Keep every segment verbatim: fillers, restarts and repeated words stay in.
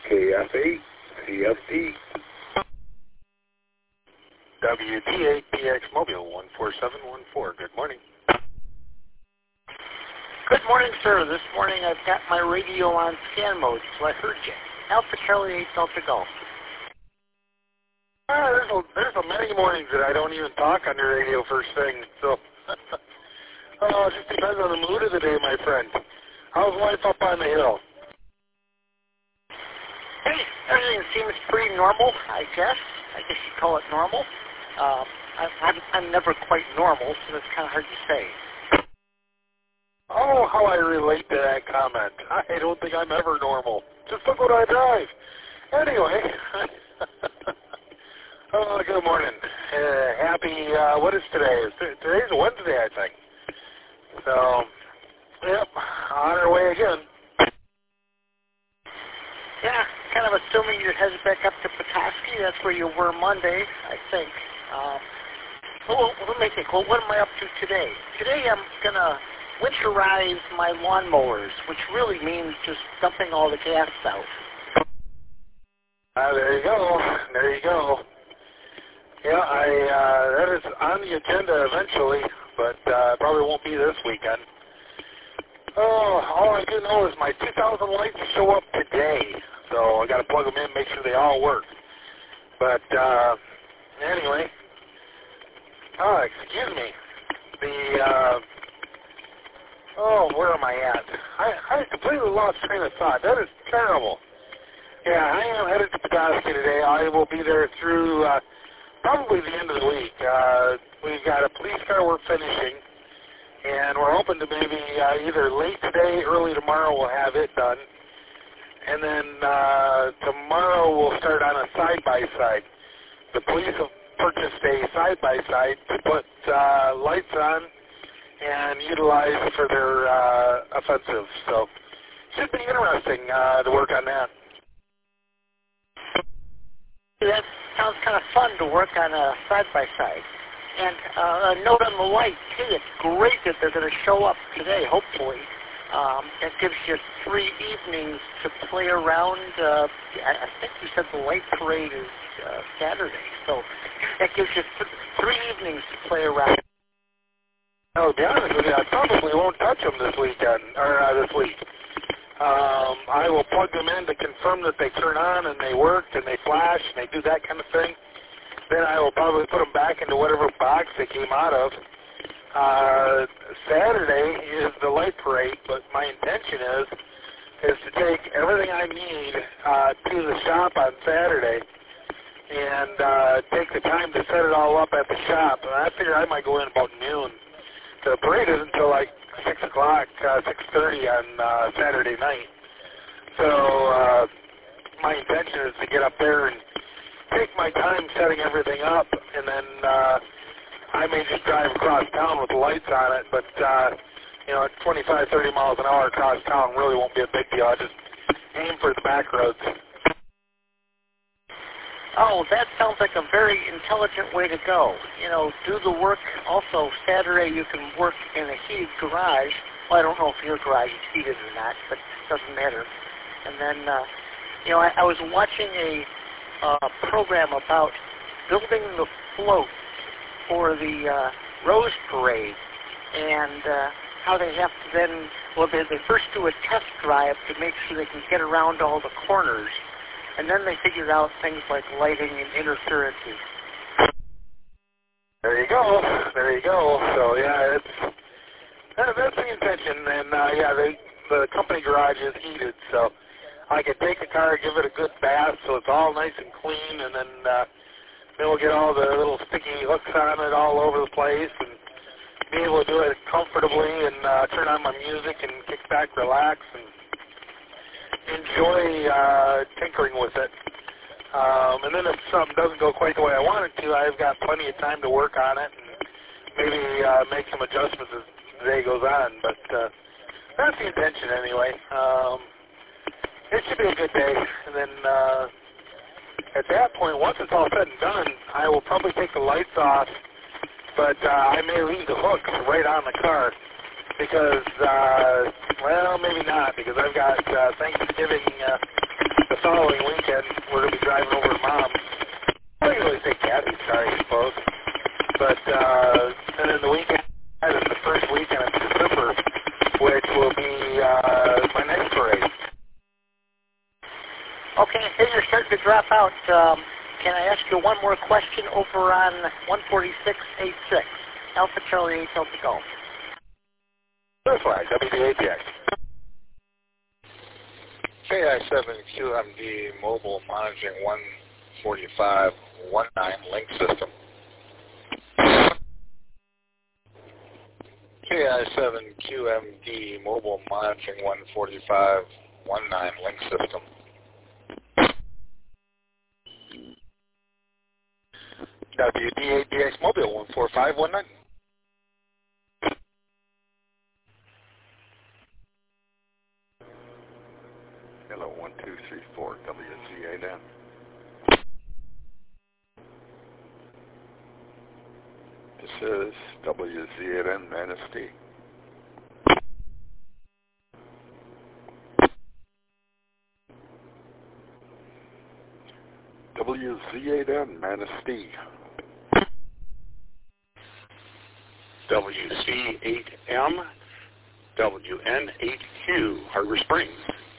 C F E, C F D. W T eight P X Mobile one four seven one four. Good morning. Good morning, sir. This morning I've got my radio on scan mode, so I heard you. Alpha Charlie eight Delta Golf. Ah, there's a, there's a many mornings that I don't even talk on the radio first thing, so oh, it just depends on the mood of the day, my friend. How's life up on the hill? Hey, everything seems pretty normal, I guess. I guess you'd call it normal. Uh, I, I'm, I'm never quite normal, so it's kind of hard to say. Oh, how I relate to that comment. I don't think I'm ever normal. Just look what I drive. Anyway, oh, good morning. Uh, happy, uh, what is today? Today's Wednesday, I think. So, yep, on our way again. Yeah, kind of assuming you're headed back up to Petoskey. That's where you were Monday, I think. Um, well, let me think. Well, what am I up to today? Today I'm going to winterize my lawnmowers, which really means just dumping all the gas out. Uh, there you go. There you go. Yeah, I uh, that is on the agenda eventually, but uh, probably won't be this weekend. Oh, all I do know is my two thousand lights show up today, so I got to plug them in, make sure they all work. But uh, anyway, oh, excuse me. The uh, oh, where am I at? I, I completely lost train of thought. That is terrible. Yeah, I am headed to Petoskey today. I will be there through uh, probably the end of the week. Uh, we've got a police car we're finishing, and we're hoping to maybe uh, either late today, early tomorrow we'll have it done. And then uh, tomorrow we'll start on a side-by-side. The police have purchased a side-by-side to put uh, lights on and utilize for their uh, offensive. So should be interesting uh, to work on that. That sounds kind of fun to work on a side-by-side. And uh, a note on the light, too. It's great that they're going to show up today, hopefully. Um, that gives you three evenings to play around. Uh, I, I think you said the light parade is uh, Saturday. So that gives you th- three evenings to play around. Oh, to be honest with you, I probably won't touch them this weekend, or uh, this week. Um, I will plug them in to confirm that they turn on and they work and they flash and they do that kind of thing. Then I will probably put them back into whatever box they came out of. Uh, Saturday is the light parade, but my intention is is to take everything I need uh, to the shop on Saturday and uh, take the time to set it all up at the shop. And I figure I might go in about noon. The parade isn't until like six o'clock, uh, six thirty on uh, Saturday night. So uh, my intention is to get up there and take my time setting everything up, and then uh, I may just drive across town with the lights on it. But uh, you know, at twenty-five, thirty miles an hour across town really won't be a big deal. I just aim for the back roads. Oh, that sounds like a very intelligent way to go. You know, do the work. Also, Saturday you can work in a heated garage. Well, I don't know if your garage is heated or not, but it doesn't matter. And then, uh, you know, I, I was watching a uh, program about building the floats for the uh, Rose Parade and uh, how they have to then, well, they, they first do a test drive to make sure they can get around all the corners. And then they figured out things like lighting and interferences. There you go. There you go. So, yeah, it's, that, that's the intention. And, uh, yeah, they, the company garage is heated, so I can take the car, give it a good bath so it's all nice and clean, and then, uh, then we'll get all the little sticky hooks on it all over the place and be able to do it comfortably and uh, turn on my music and kick back, relax, and enjoy uh, tinkering with it. Um, and then if something doesn't go quite the way I want it to, I've got plenty of time to work on it and maybe uh, make some adjustments as the day goes on. But uh, that's the intention anyway. Um, it should be a good day. And then uh, at that point, once it's all said and done, I will probably take the lights off, but uh, I may leave the hooks right on the car. Because, uh, well, maybe not, because I've got uh, Thanksgiving uh, the following Okay, hey, you're starting to drop out. Um, can I ask you one more question over on one forty-six eighty-six? Alpha Charlie eight Delta Golf. That's right, W D A P X. K I seven Q M D mobile monitoring one forty-five nineteen link system. K I seven Q M D mobile monitoring one forty-five nineteen link system. W D A P X mobile one four five one nine. Hello, one two three four W Z eight N. This is W Z eight N Manistee. W Z eight N Manistee. W C eight M W N eight Q Harbor Springs.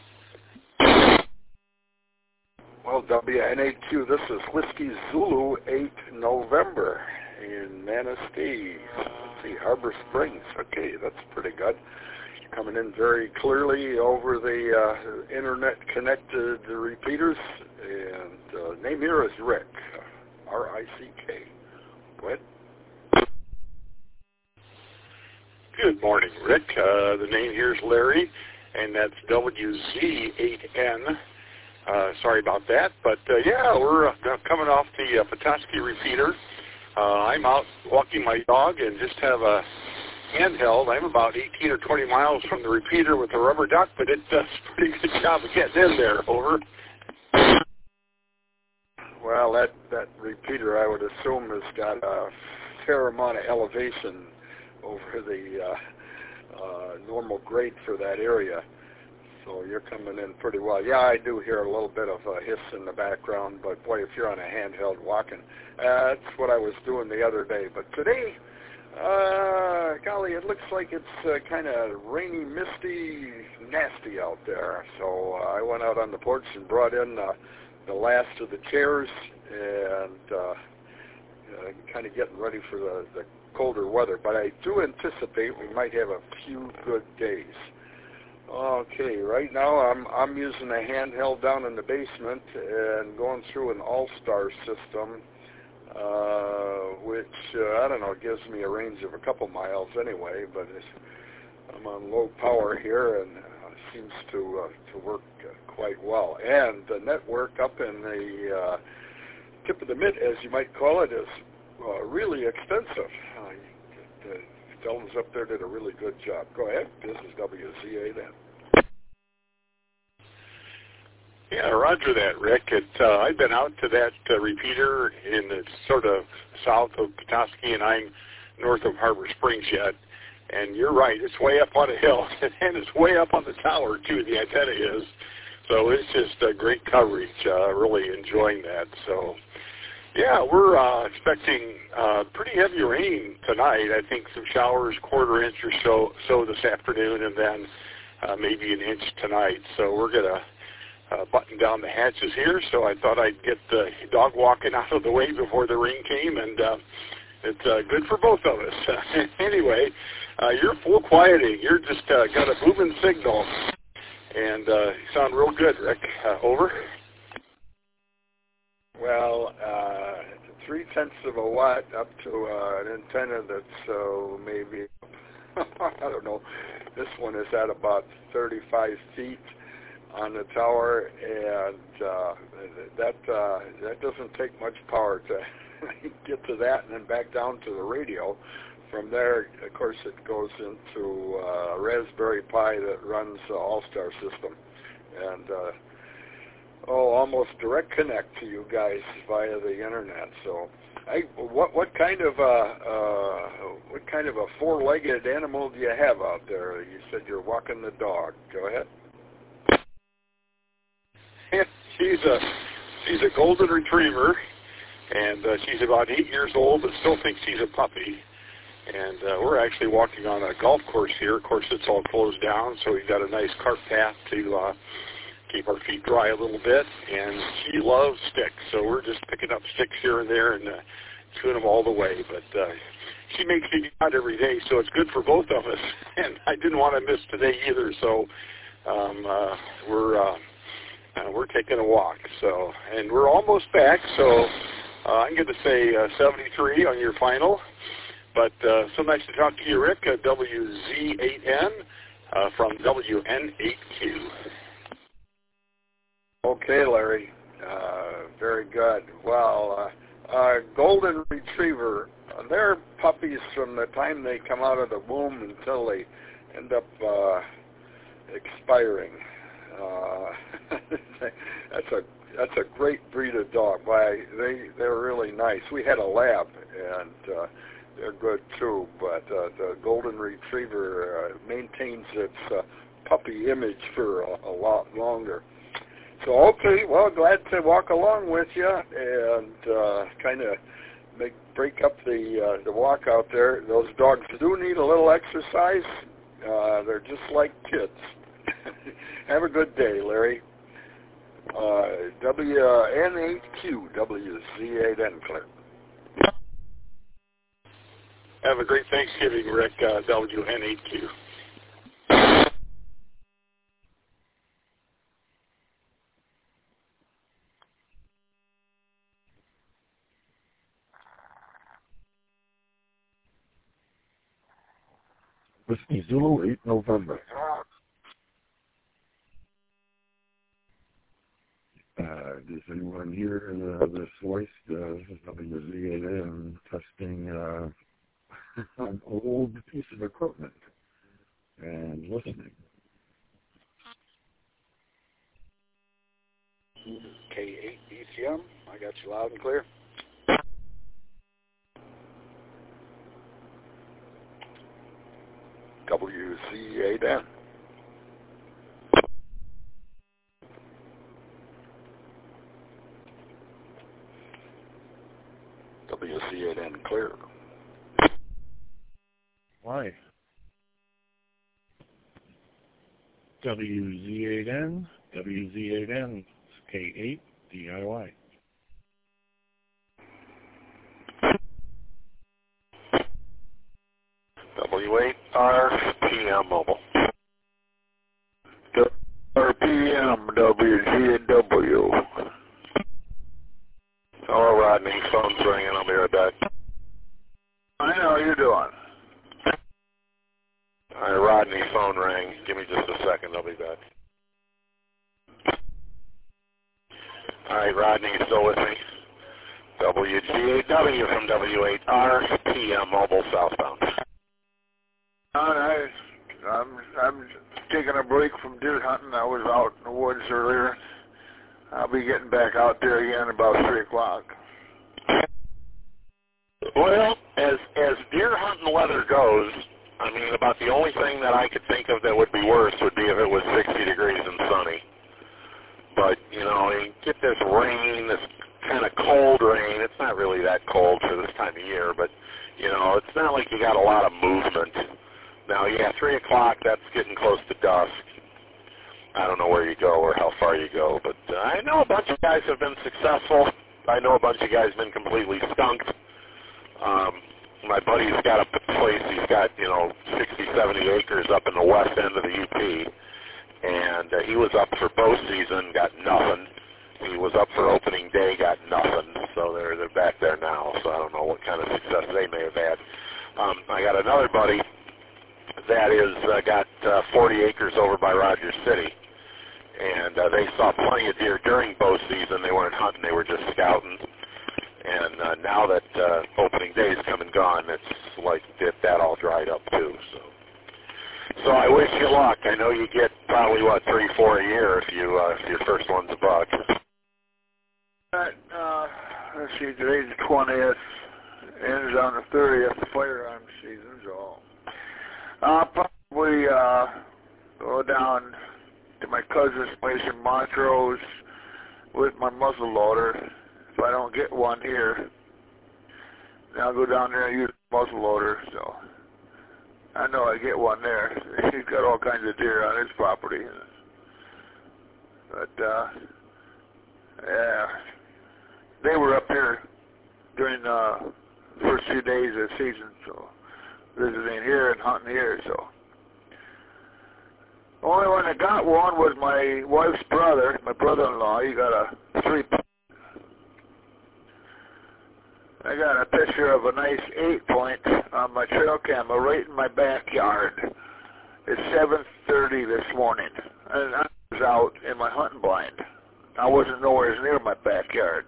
Well, W N eight Q, this is Whiskey Zulu eight November in Manistee. Let's see, Harbor Springs. Okay, that's pretty good. Coming in very clearly over the uh, internet-connected repeaters. And uh, name here is Rick, R I C K. Go ahead. Good morning, Rick. Uh, the name here is Larry, and that's W Z eight N. Uh, sorry about that, but uh, yeah, we're uh, coming off the uh, Petoskey repeater. Uh, I'm out walking my dog and just have a handheld. I'm about eighteen or twenty miles from the repeater with a rubber duck, but it does a pretty good job of getting in there. Over. Well, that, that repeater, I would assume, has got a fair amount of elevation over the uh, uh, normal grade for that area. So you're coming in pretty well. Yeah, I do hear a little bit of a hiss in the background, but boy, if you're on a handheld walking, uh, that's what I was doing the other day. But today, uh, golly, it looks like it's uh, kind of rainy, misty, nasty out there. So uh, I went out on the porch and brought in uh, the last of the chairs and uh, uh, kind of getting ready for the, the colder weather. But I do anticipate we might have a few good days. Okay, right now I'm I'm using a handheld down in the basement and going through an All-Star system, uh, which uh, I don't know, gives me a range of a couple miles anyway. But it's, I'm on low power here and uh, seems to uh, to work uh, quite well. And the network up in the uh, tip of the mitt, as you might call it, is uh, really extensive. Uh, the fellows up there did a really good job. Go ahead. This is W Z eight N. Yeah, roger that, Rick. It, uh, I've been out to that uh, repeater in the sort of south of Petoskey, and I'm north of Harbor Springs yet. And you're right, it's way up on a hill, and it's way up on the tower, too, the antenna is. So it's just uh, great coverage, uh, really enjoying that. So, yeah, we're uh, expecting uh, pretty heavy rain tonight. I think some showers, quarter inch or so, so this afternoon, and then uh, maybe an inch tonight. So we're going to Uh, button down the hatches here, so I thought I'd get the dog walking out of the way before the rain came, and uh, it's uh, good for both of us. Anyway, uh, you're full quieting. You're just uh, got a booming signal, and uh, you sound real good, Rick. Uh, over. Well, uh, three-tenths of a watt up to uh, an antenna that's uh, maybe, I don't know, this one is at about thirty-five feet on the tower, and uh, that uh, that doesn't take much power to get to that and then back down to the radio. From there, of course, it goes into uh, Raspberry Pi that runs the All-Star system, and uh, oh, almost direct connect to you guys via the internet. So, I, what what kind of a uh, what kind of a four-legged animal do you have out there? You said you're walking the dog. Go ahead. She's a she's a golden retriever, and uh, she's about eight years old, but still thinks she's a puppy. And uh, we're actually walking on a golf course here. Of course, it's all closed down, so we've got a nice cart path to uh, keep our feet dry a little bit, and she loves sticks, so we're just picking up sticks here and there and uh, chewing them all the way. But uh, she makes me out every day, so it's good for both of us, and I didn't want to miss today either, so um, uh, we're uh, uh, we're taking a walk. So, and we're almost back, so uh, I'm going to say uh, seventy-three on your final. But uh, so nice to talk to you, Rick, uh, W Z eight N uh, from W N eight Q. Okay, Larry. Uh, very good. Well, uh, uh, Golden Retriever, uh, they're puppies from the time they come out of the womb until they end up uh, expiring. Uh, that's a that's a great breed of dog. Why, they they're really nice. We had a lab, and uh, they're good too. But uh, the Golden Retriever uh, maintains its uh, puppy image for a, a lot longer. So okay, well, glad to walk along with you and uh, kind of make break up the uh, the walk out there. Those dogs do need a little exercise. Uh, they're just like kids. Have a good day, Larry. Uh, W N eight Q, W Z eight N, Claire. Have a great Thanksgiving, Rick, uh, W N eight Q. Whiskey Zulu, eight November. Uh, does anyone hear uh, this voice, uh, W Z eight N, testing uh, an old piece of equipment and listening? K eight B C M, I got you loud and clear. W Z eight N. W Z eight N clear. Why? W Z eight N, W Z eight N, K eight D I Y. W eight R P M mobile. R P M W Z W. Hello, Rodney. Phone's ringing. I'll be right back. I know. How you doing? All right, Rodney. Phone rang. Give me just a second. I'll be back. All right, Rodney. You still with me? W G eight W from W eight R P M mobile southbound. All right. I'm I'm taking a break from deer hunting. I was out in the woods earlier. I'll be getting back out there again about three o'clock. Well, as as deer hunting weather goes, I mean, about the only thing that I could think of that would be worse would be if it was sixty degrees and sunny. But, you know, you get this rain, this kind of cold rain. It's not really that cold for this time of year, but, you know, it's not like you got a lot of movement. Now, yeah, three o'clock, that's getting close to dusk. I don't know where you go or how far you go, but uh, I know a bunch of guys have been successful. I know a bunch of guys have been completely skunked. Um, my buddy's got a place, he's got, you know, sixty, seventy acres up in the west end of the U P, and uh, he was up for bow season, got nothing. He was up for opening day, got nothing, so they're, they're back there now, so I don't know what kind of success they may have had. Um, I got another buddy that is uh, got uh, forty acres over by Rogers City, and uh, they saw plenty of deer during bow season. They weren't hunting, they were just scouting. And uh, now that uh, opening day's come and gone, it's like that, that all dried up too. So, so I wish you luck. I know you get probably what three, four a year if you uh, if your first one's a buck. Uh, let's see, today's the twentieth, ends on the thirtieth, the firearm season, so I'll probably uh, go down to my cousin's place in Montrose with my muzzle loader. If I don't get one here, then I'll go down there and use the muzzle loader, so I know I get one there. He's got all kinds of deer on his property. But, uh, yeah, they were up here during the uh, first few days of the season, so visiting here and hunting here, so. The only one that got one was my wife's brother, my brother-in-law. He got a three. I got a picture of a nice eight point on my trail camera right in my backyard. It's seven thirty this morning, and I was out in my hunting blind. I wasn't nowhere near my backyard.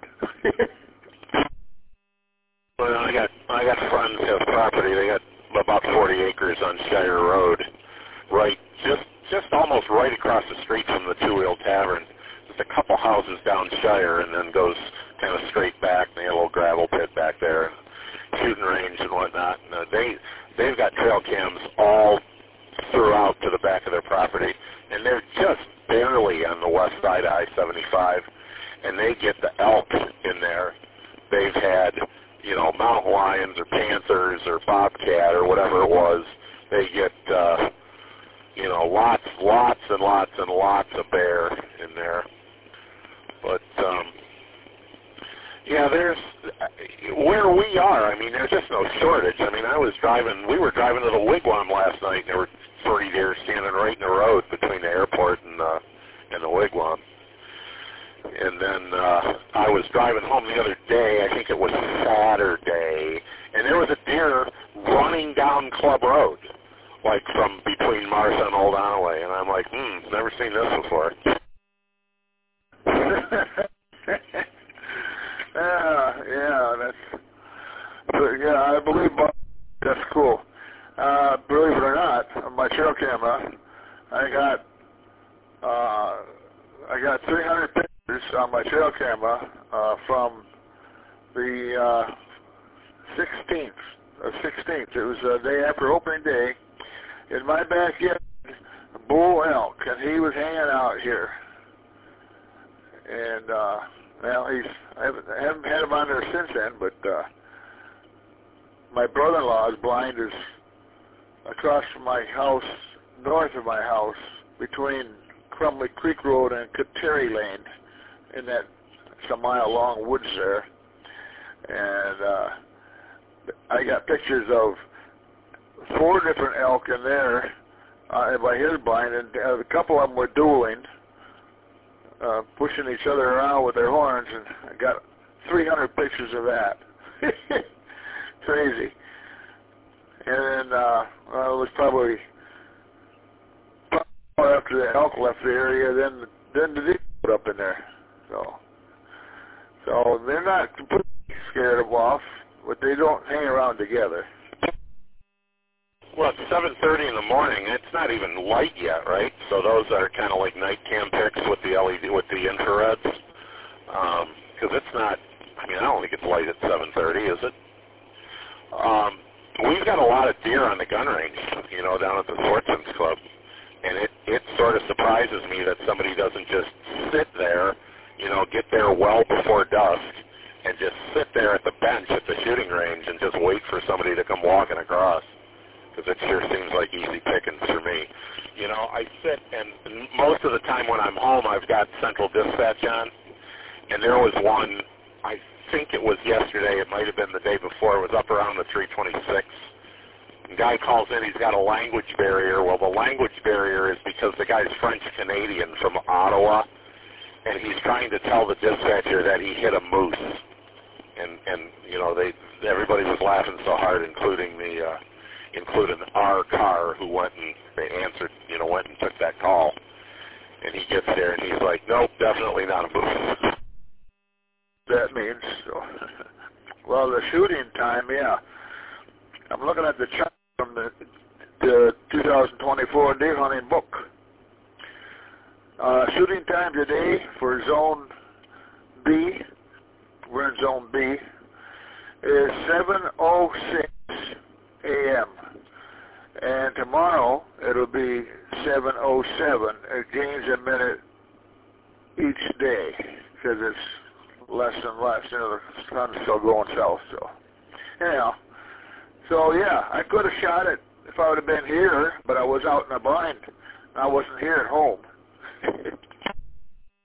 Well, I got I got friends who have property. They got about forty acres on Shire Road, right, just just almost right across the street from the Two Wheel Tavern. Just a couple houses down Shire, and then goes kind of straight back. And they have a little gravel pit back there, shooting range and whatnot. And uh, they they've got trail cams all throughout to the back of their property, and they're just barely on the west side of I seventy-five, and they get the elk in there. They've had, you know, mountain lions or panthers or bobcat or whatever it was. They get, uh, you know, lots, lots and lots and lots of bear in there. But, um, yeah, there's, where we are, I mean, there's just no shortage. I mean, I was driving, we were driving to the Wigwam last night, and there were thirty deer standing right in the road between the airport and, uh, and the Wigwam. And then uh, I was driving home the other day, I think it was Saturday, and there was a deer running down Club Road, like from between Martha and Old Onaway, and I'm like, hmm, never seen this before. yeah, yeah, that's, yeah, I believe that's cool. Uh, believe it or not, on my trail camera, I got, uh, I got three hundred pictures on my trail camera uh, from the uh, sixteenth, or sixteenth. It was the day after opening day. In my backyard, a bull elk, and he was hanging out here. And uh, well, he's I haven't, I haven't had him on there since then. But uh, my brother-in-law's blind is across from my house, north of my house, between Crumley Creek Road and Kateri Lane, in that it's a mile long woods there. And uh, I got pictures of four different elk in there uh, by his blind, and uh, a couple of them were dueling, uh, pushing each other around with their horns, and I got three hundred pictures of that. Crazy. And then uh, well, it was probably after the elk left the area, then then the deer put up in there. So, so they're not completely scared of off, but they don't hang around together. Well, it's seven thirty in the morning. It's not even light yet, right? So those are kind of like night cam pics with the L E D, with the infrareds, because um, it's not. I mean, I don't think it's light at seven thirty, is it? Um, we've got a lot of deer on the gun range, you know, down at the Sportsman's Club. And it, it sort of surprises me that somebody doesn't just sit there, you know, get there well before dusk and just sit there at the bench at the shooting range and just wait for somebody to come walking across. Because it sure seems like easy pickings for me. You know, I sit, and most of the time when I'm home, I've got Central Dispatch on. And there was one, I think it was yesterday, it might have been the day before, it was up around the three twenty-six. Guy calls in, he's got a language barrier. Well, the language barrier is because the guy's French-Canadian from Ottawa, and he's trying to tell the dispatcher that he hit a moose. And, and you know, they everybody was laughing so hard, including the, uh, including our car, who went and they answered, you know, went and took that call. And he gets there, and he's like, nope, definitely not a moose. That means, so. Well, the shooting time, yeah. I'm looking at the chart from the, the two thousand twenty-four deer hunting book. Uh, shooting time today for Zone B, we're in Zone B, is seven oh six a m And tomorrow it'll be seven oh seven. It gains a minute each day because it's less and less. You know, the sun's still going south. So, anyhow. So, yeah, I could have shot it if I would have been here, but I was out in the blind. I wasn't here at home.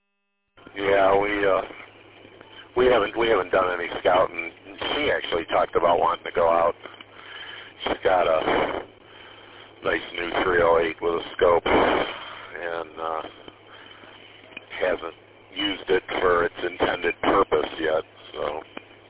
Yeah, we uh, we haven't we haven't done any scouting. She actually talked about wanting to go out. She's got a nice new three oh eight with a scope, and uh, hasn't used it for its intended purpose yet. So,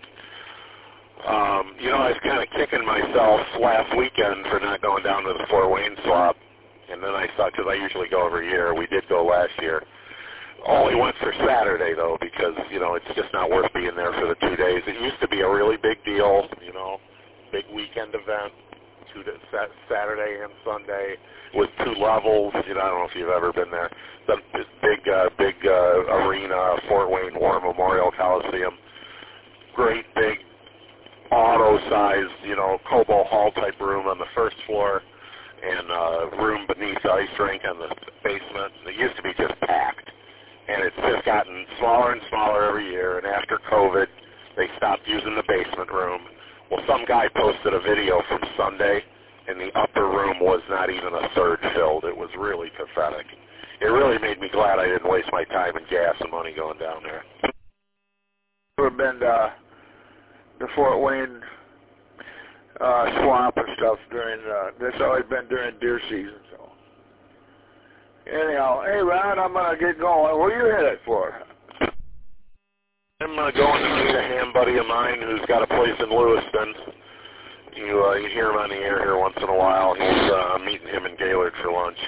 um, you know, I was kind of kicking myself last weekend for not going down to the Fort Wayne swap, and then I saw, because I usually go every year, we did go last year. Only went for Saturday, though, because, you know, it's just not worth being there for the two days. It used to be a really big deal, you know, big weekend event, two days, Saturday and Sunday, with two levels. You know, I don't know if you've ever been there. The big, uh, big uh, arena, Fort Wayne War Memorial Coliseum. Great big auto-sized, you know, Cobo Hall type room on the first floor, and uh, room beneath the ice rink on the basement. It used to be just packed, and it's just gotten smaller and smaller every year. And after COVID, they stopped using the basement room. Well, some guy posted a video from Sunday, and the upper room was not even a third filled. It was really pathetic. It really made me glad I didn't waste my time and gas and money going down there. Ever been to the Fort Wayne uh, swamp and stuff during, uh, that's always been during deer season, so. Anyhow, hey Ron, I'm going to get going. Where you headed for? I'm uh, going to meet a ham buddy of mine who's got a place in Lewiston. You, uh, you hear him on the air here once in a while. He's uh, meeting him in Gaylord for lunch.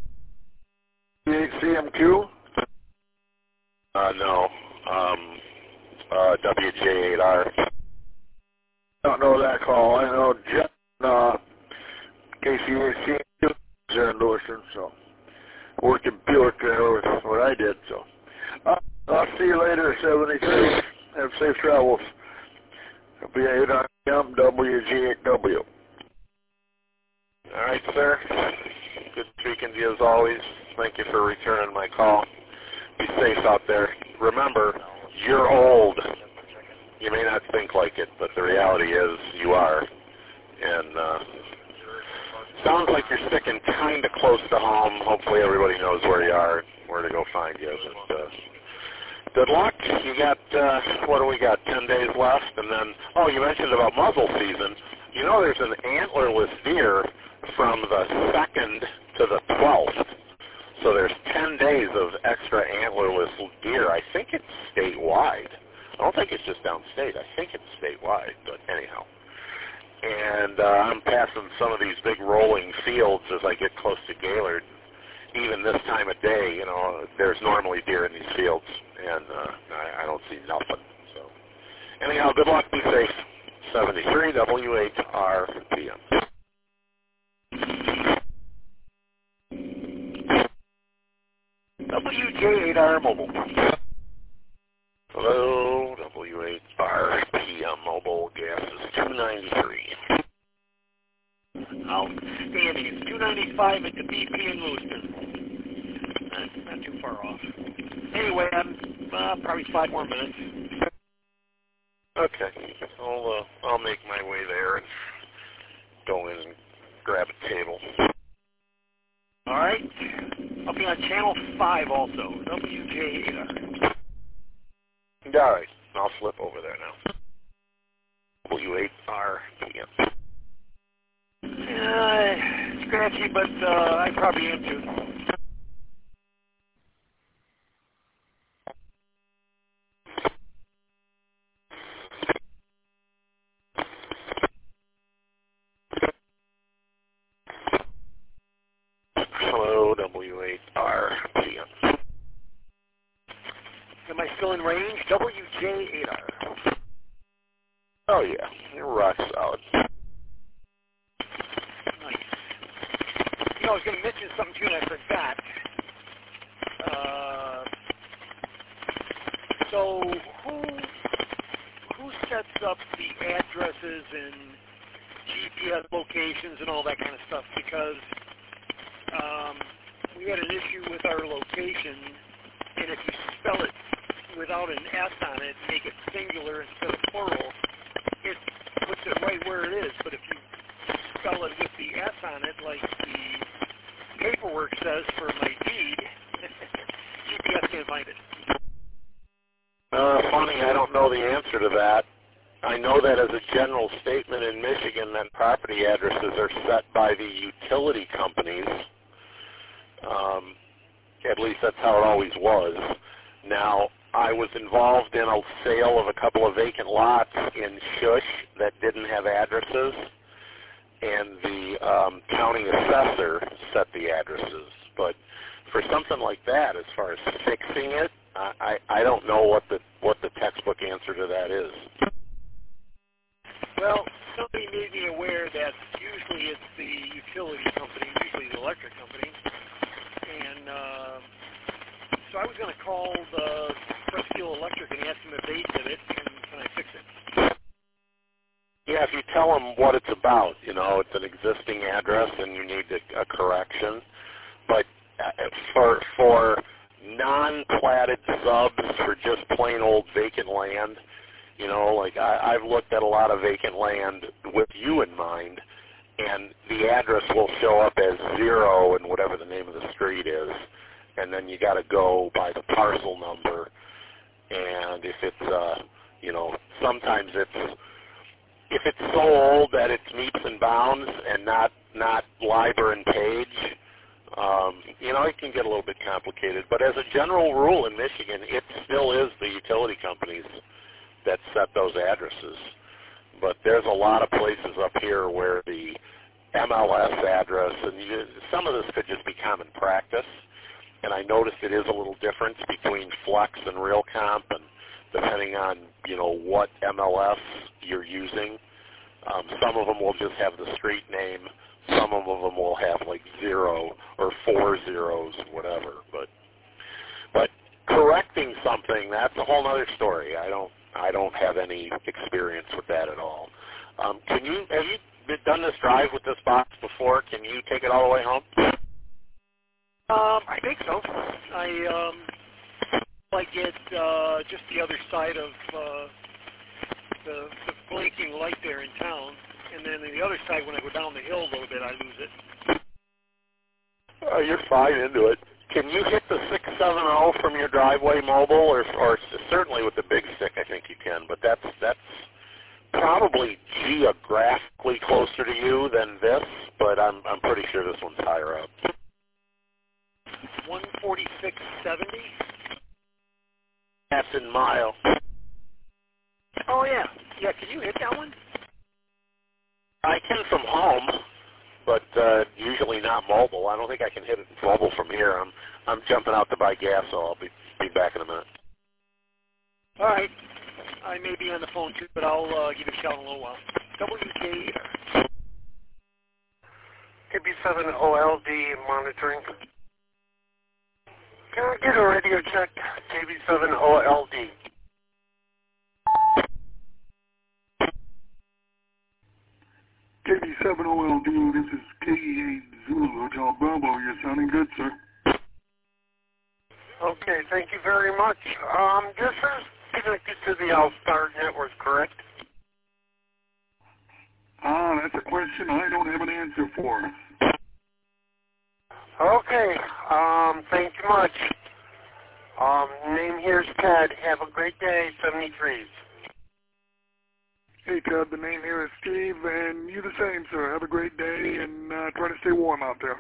C M Q? Uh, no. Um, uh, W J eight R. I don't know that call. I know John, uh, K C A C is there in Lewiston, so. Worked in Buick there with what I did, so. Uh, I'll see you later, seventy-three. Have safe travels. It'll be eight R M W G eight W. All right, sir. Good speaking to you as always. Thank you for returning my call. Be safe out there. Remember, you're old. You may not think like it, but the reality is you are. And uh, sounds like you're sticking kind of close to home. Hopefully everybody knows where you are, where to go find you. But, uh, good luck. You got, uh, what do we got, ten days left? And then, oh, you mentioned about muzzle season. You know there's an antlerless deer from the second to the twelfth. So there's ten days of extra antlerless deer. I think it's statewide. I don't think it's just downstate. I think it's statewide, but anyhow. And uh, I'm passing some of these big rolling fields as I get close to Gaylord. Even this time of day, you know, there's normally deer in these fields, and uh, I, I don't see nothing. So anyhow, good luck. Be safe. seventy-three W eight R P M. W J eight R Mobile. Hello, W eight R P M Mobile. Gas is two ninety-three. Outstanding. It's two ninety-five at the B P in Lewiston. Not, not too far off. Anyway, I'm uh, probably five more minutes. Okay, I'll uh, I'll make my way there and go in and grab a table. All right. I'll be on channel five also. W J eight R. All right, I'll flip over there now. W eight R P M. Uh, scratchy, but uh, I probably am too. Hello, W eight R P M. Am I still in range? W J eight R. Oh yeah, you're rock solid. Nice. You know, I was going to mention something to you and I forgot. Uh, so who who sets up the addresses and G P S locations and all that kind of stuff? Because um, we had an issue with our location, and if you spell it without an S on it, make it singular instead of plural, it puts it right where it is. But if you spell it with the S on it, like the paperwork says for my deed, G P S can't find it. funny. I don't know the answer to that. I know that as a general statement in Michigan that property addresses are set by the utility companies. Um, at least that's how it always was. Now, I was involved in a sale of a couple of vacant lots in Shush that didn't have addresses, and the um, county assessor set the addresses. But for something like that, as far as fixing it, I, I, I don't know what the what the textbook answer to that is. Well, somebody made me aware that usually it's the utility company, usually the electric company, and uh, so I was going to call the Presqu'île Electric and ask them if they did it, and can I fix it? Yeah, if you tell them what it's about, you know, it's an existing address and you need a, a correction. But for for non-platted subs, for just plain old vacant land, you know, like I, I've looked at a lot of vacant land with you in mind, and the address will show up as zero and whatever the name of the street is, and then you got to go by the parcel number. And if it's, uh, you know, sometimes it's if it's so old that it's meets and bounds and not not Liber and Page, um, you know, it can get a little bit complicated. But as a general rule in Michigan, it still is the utility companies that set those addresses. But there's a lot of places up here where the M L S address, and you, some of this could just be common practice, and I noticed it is a little difference between Flex and RealComp, and depending on, you know, what M L S you're using. Um, some of them will just have the street name. Some of them will have like zero or four zeros, whatever. But but correcting something, that's a whole other story. I don't I don't have any experience with that at all. Um, can you have you done this drive with this box before? Can you take it all the way home? Um, I think so. I um, I get uh, just the other side of uh, the, the blinking light there in town, and then on the other side, when I go down the hill a little bit, I lose it. Uh, you're fine into it. Can you hit the six seven zero from your driveway mobile, or, or certainly with the big stick? I think you can, but that's that's probably geographically closer to you than this. But I'm I'm pretty sure this one's higher up. one forty-six seventy. That's in mile. Oh yeah, yeah. Can you hit that one? I can from home, but uh, usually not mobile. I don't think I can hit it mobile from here. I'm I'm jumping out to buy gas, so I'll be be back in a minute. All right. I may be on the phone too, but I'll uh, give you a shout in a little while. W K K B seven O L D monitoring. Can I get a radio check? K B seven O L D. K B seven O L D, this is K E eight Zulu Hotel Bravo. You're sounding good, sir. Okay, thank you very much. Um, this is connected to the All-Star Network, correct? Ah, that's a question I don't have an answer for. Okay, um, thank you much. Um, name here is Ted. Have a great day, seventy-threes. Hey, Ted, the name here is Steve, and you the same, sir. Have a great day, and uh, try to stay warm out there.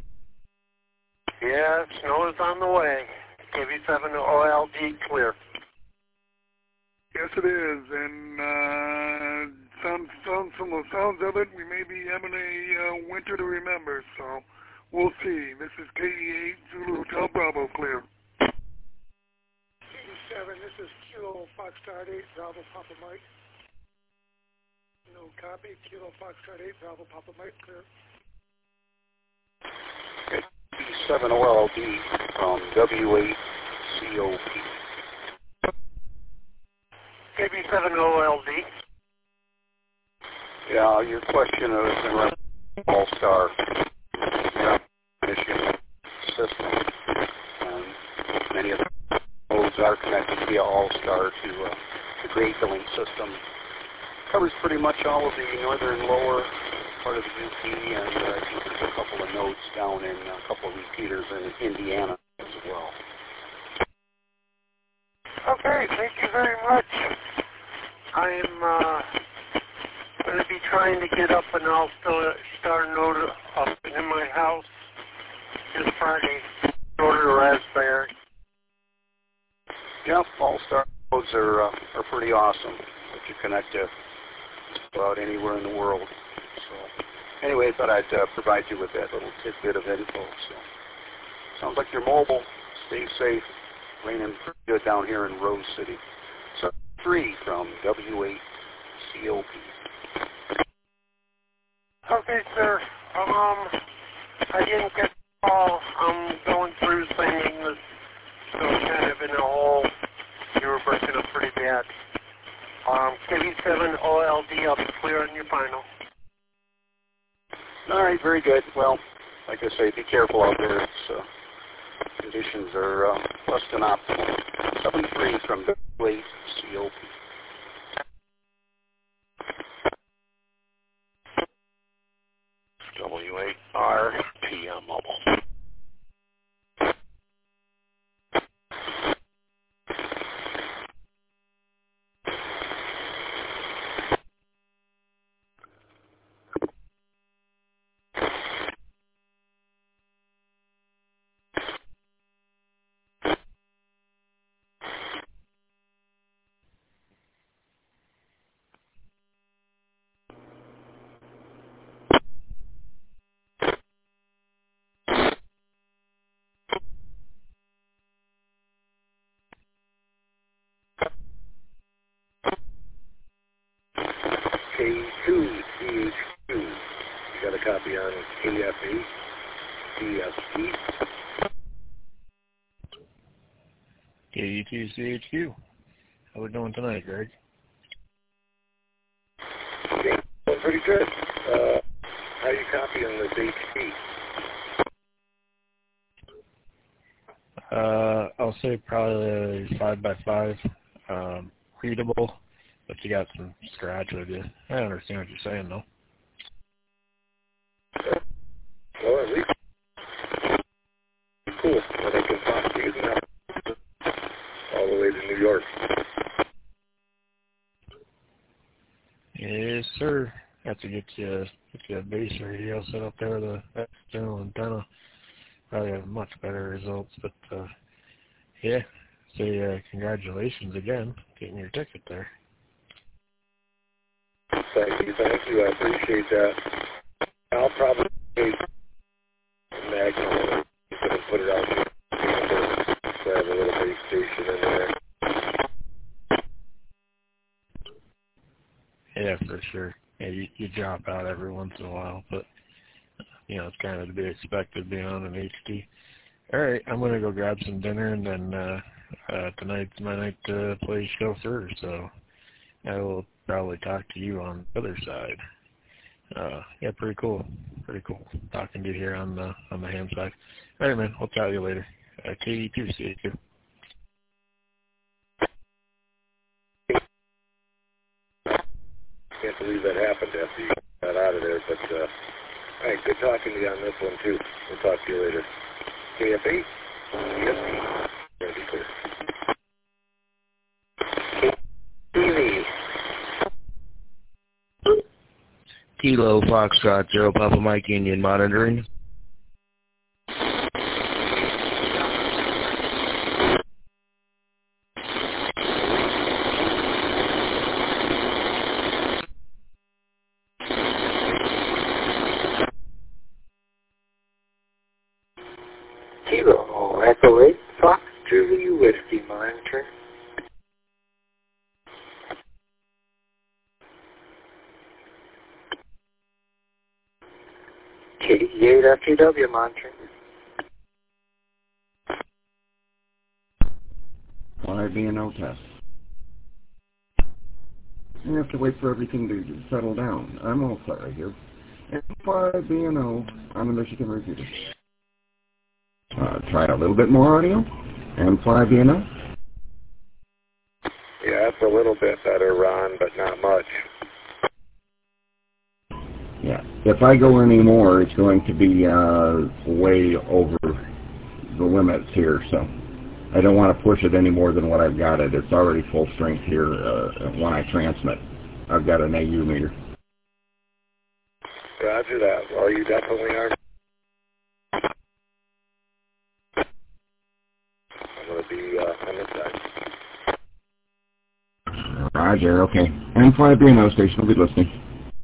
Yeah, snow is on the way. K B seven O L D clear. Yes, it is, and uh, sounds, sounds, from the sounds of it, we may be having a uh, winter to remember, so we'll see. This is K E eight Zulu Hotel Bravo clear. K E seven, this is Kilo Foxtrot eight, Bravo Papa Mike. No copy, Kilo Foxtrot eight, Bravo Papa Mike, clear. K B seven O L D from W eight C O P. K B seven O L D. Yeah, your question is in reference to All-Star Michigan system. And many of the nodes are connected via All-Star to uh, the grade billing system. Covers pretty much all of the northern lower part of the U P, and uh, I think there's a couple of nodes down in uh, a couple of repeaters in Indiana as well. Okay, thank you very much. I'm uh, going to be trying to get up and I'll start an order up in my house this Friday. Order a raspberry. Yeah, all star codes are uh, are pretty awesome. If you connect to about anywhere in the world. So, anyway, I thought I'd uh, provide you with that little tidbit of info. So, sounds like you're mobile. Stay safe. Raining pretty good down here in Rose City. So, three from W eight C O P. Okay, sir. Um, I didn't get the call. I'm going through singing this, so kind of in a hole. You were breaking up pretty bad. Um, K V seven O L D, I'll be clear on your final. All right, very good. Well, like I say, be careful out there. It's, uh, conditions are uh, less than optimal. seven three from W eight C O P. W eight R P M Mobile. K two C H Q. You got a copy on K F A D S P. K two C H Q. How we doing tonight, Greg? Okay, well, pretty good. Uh, how you copying this H P? Uh, I'll say probably five by five, um, readable, but you got some scratch with you. I understand what you're saying, though. Well, at least cool that I can talk to you now, all the way to New York. Yes, sir. Have to get you get you a base radio set up there with a external antenna. Probably have much better results, but uh, yeah. Say uh, congratulations again, getting your ticket there. Thank you, thank you. I appreciate that. I'll probably take Magnum and put it out there. So I have a little base station in there. Yeah, for sure. Yeah, you, you drop out every once in a while, but you know it's kind of to be expected being on an H D. All right, I'm gonna go grab some dinner, and then uh, uh, tonight's my night to play chauffeur, so I will probably talk to you on the other side. Uh, yeah, pretty cool, pretty cool talking to you here on the on the ham side. All right, man, we'll chat to you later. Uh, K D two C H Q. Can't believe that happened after you got out of there, but uh, all right, good talking to you on this one too. We'll talk to you later. K F A, C S P, ready clear. T V. Kilo Foxtrot Zero Papa Mike Union monitoring. Kilo Echo eight Fox Julie Whiskey monitor. K D eight F T W monitoring. five B N O test. You have to wait for everything to settle down. I'm all set right here. And five B N O on the Michigan repeater. Uh, try a little bit more audio. And five B N O. Yeah, that's a little bit better, Ron, but not much. Yeah. If I go any more, it's going to be uh, way over the limits here. So I don't want to push it any more than what I've got it. It's already full strength here uh, when I transmit. I've got an A U meter. Roger that. Well, you definitely are. I'm going to be uh, on this side. Roger, okay. And five B N O station will be listening.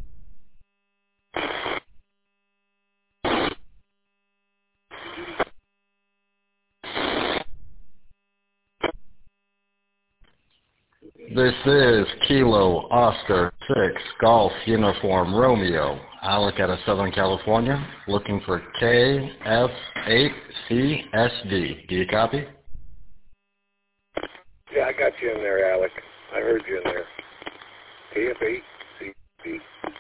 This is Kilo Oscar six Golf Uniform Romeo. Alec out of Southern California, looking for K F eight C S D. Do you copy? Yeah, I got you in there, Alec. I heard you in there. K F eight C S D.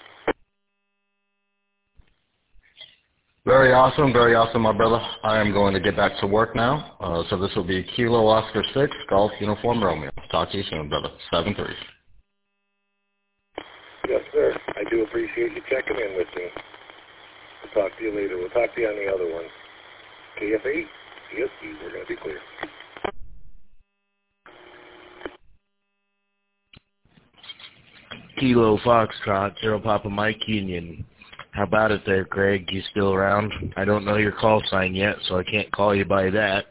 Very awesome, very awesome, my brother. I am going to get back to work now. Uh, so this will be Kilo Oscar six Golf Uniform Romeo. Talk to you soon, brother. seven three. Yes, sir. I do appreciate you checking in with me. We'll talk to you later. We'll talk to you on the other one. K F eight C S D. We're going to be clear. Kilo Foxtrot, Zero Papa Mike Union. How about it there, Greg? You still around? I don't know your call sign yet, so I can't call you by that.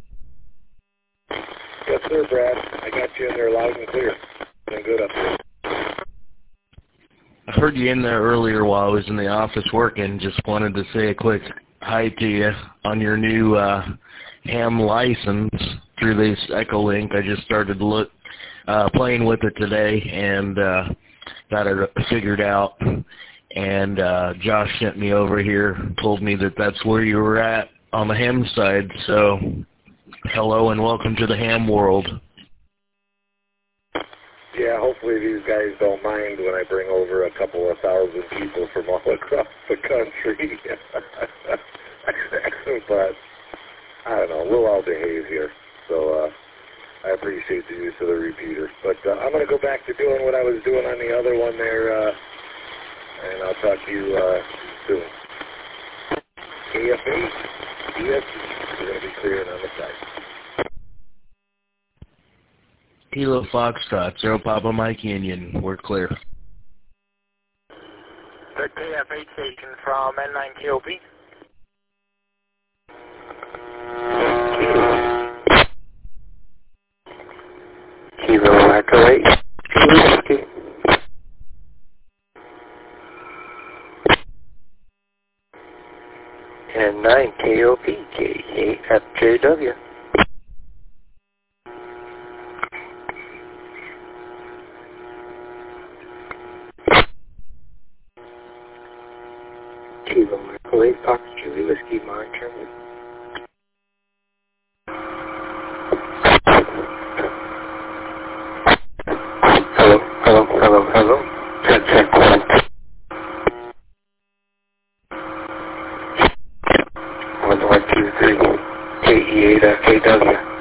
Yes, sir, Brad. I got you in there loud and clear. Been good up there. I heard you in there earlier while I was in the office working. Just wanted to say a quick hi to you on your new uh, ham license through this Echolink. I just started to look, uh, playing with it today and uh, got it figured out. And uh, Josh sent me over here, told me that that's where you were at on the ham side. So hello and welcome to the ham world. Yeah, hopefully these guys don't mind when I bring over a couple of thousand people from all across the country. But, I don't know, we'll all behave here. So uh, I appreciate the use of the repeater. But uh, I'm going to go back to doing what I was doing on the other one there, uh, and I'll talk to you uh, soon. K F eight, D S D, we're going to be clearing on the side. Kilo Foxtrot, Zero Papa Mike Union. We're clear. The K F eight station from N nine K O P. Kilo Echo eight. N nine K O P, K eight F J W. Kilo Echo eight, Fox Julie Whiskey, monitoring. Hello, hello, hello, hello. Check, check, one. One, one, two, three. K E eight F K W.